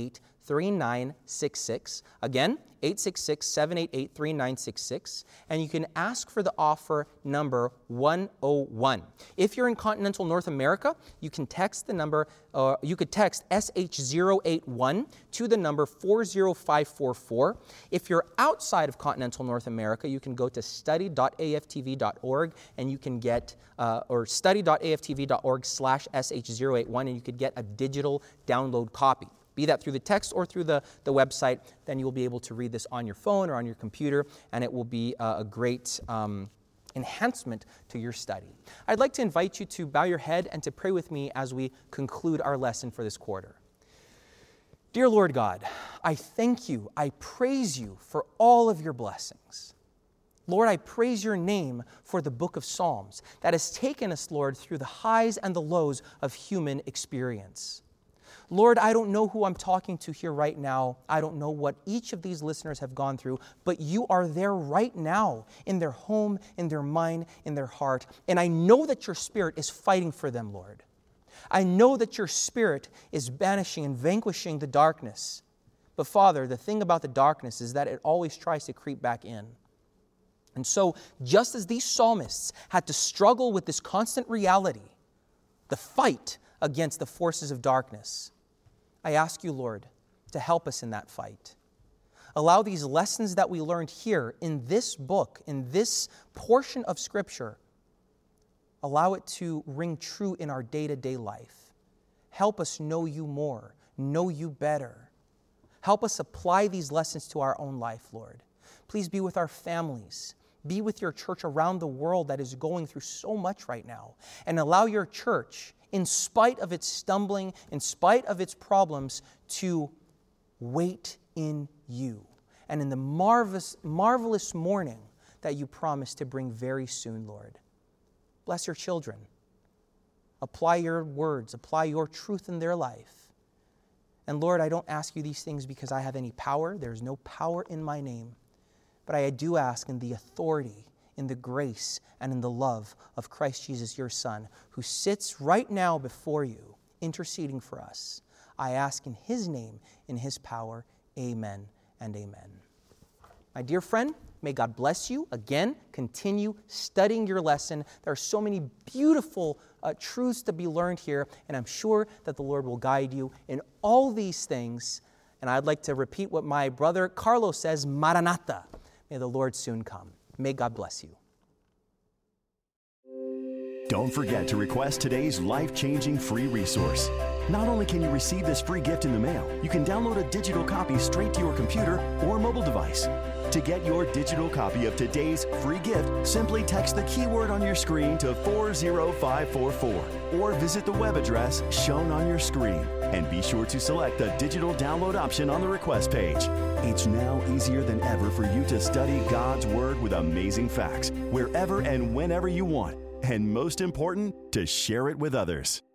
three nine six six. Again, eight six six, seven eight eight, three nine six six. And you can ask for the offer number one oh one. If you're in continental North America, you can text the number, uh, you could text S H zero eight one to the number four zero five four four. If you're outside of continental North America, you can go to study dot a f t v dot org and you can get, uh, or study dot a f t v dot org slash S H zero eight one, and you could get a digital download copy. Be that through the text or through the, the website, then you'll be able to read this on your phone or on your computer, and it will be uh, a great um, enhancement to your study. I'd like to invite you to bow your head and to pray with me as we conclude our lesson for this quarter. Dear Lord God, I thank you, I praise you for all of your blessings. Lord, I praise your name for the book of Psalms that has taken us, Lord, through the highs and the lows of human experience. Lord, I don't know who I'm talking to here right now. I don't know what each of these listeners have gone through, but you are there right now in their home, in their mind, in their heart. And I know that your Spirit is fighting for them, Lord. I know that your Spirit is banishing and vanquishing the darkness. But Father, the thing about the darkness is that it always tries to creep back in. And so, just as these psalmists had to struggle with this constant reality, the fight against the forces of darkness, I ask you, Lord, to help us in that fight. Allow these lessons that we learned here in this book, in this portion of Scripture, allow it to ring true in our day-to-day life. Help us know you more, know you better. Help us apply these lessons to our own life, Lord. Please be with our families. Be with your church around the world that is going through so much right now. And allow your church, in spite of its stumbling, in spite of its problems, to wait in you and in the marvelous, marvelous morning that you promise to bring very soon, Lord. Bless your children. Apply your words, apply your truth in their life. And Lord, I don't ask you these things because I have any power. There's no power in my name. But I do ask in the authority, in the grace, and in the love of Christ Jesus, your Son, who sits right now before you, interceding for us. I ask in his name, in his power, amen and amen. My dear friend, may God bless you. Again, continue studying your lesson. There are so many beautiful uh, truths to be learned here, and I'm sure that the Lord will guide you in all these things. And I'd like to repeat what my brother Carlos says, Maranatha. May the Lord soon come. May God bless you. Don't forget to request today's life-changing free resource. Not only can you receive this free gift in the mail, you can download a digital copy straight to your computer or mobile device. To get your digital copy of today's free gift, simply text the keyword on your screen to four zero five four four or visit the web address shown on your screen. And be sure to select the digital download option on the request page. It's now easier than ever for you to study God's Word with amazing facts, wherever and whenever you want. And most important, to share it with others.